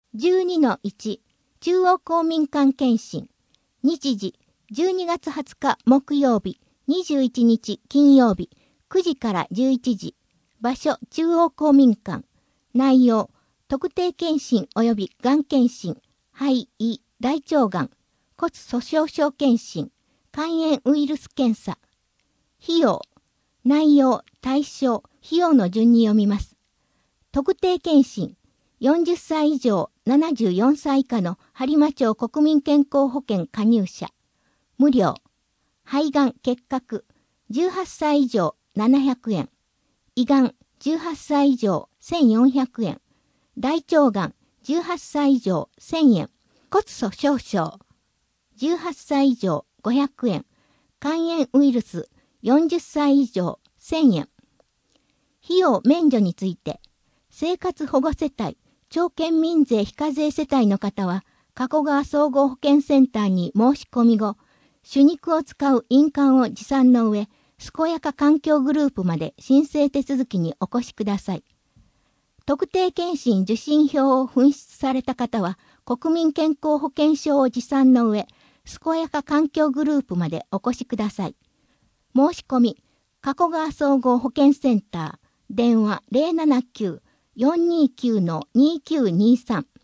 12-1 中央公民館検診。日時12月20日木曜日、21日金曜日、9時から11時。場所中央公民館。内容特定検診及びがん検診、肺、胃、大腸がん、骨粗鬆症検診、肝炎ウイルス検査。費用、内容、対象、費用の順に読みます。特定検診、40歳以上、74歳以下の播磨町国民健康保険加入者。無料。肺がん結核、18歳以上、700円。胃がん、18歳以上、1400円。大腸がん、18歳以上、1000円。骨粗鬆症、18歳以上、500円。肝炎ウイルス、40歳以上、1000円。費用免除について、生活保護世帯、町県民税非課税世帯の方は、加古川総合保健センターに申し込み後、手肉を使う印鑑を持参の上、健やか環境グループまで申請手続きにお越しください。特定健診受診票を紛失された方は、国民健康保険証を持参の上、健やか環境グループまでお越しください。申し込み、加古川総合保健センター、電話079-429-2923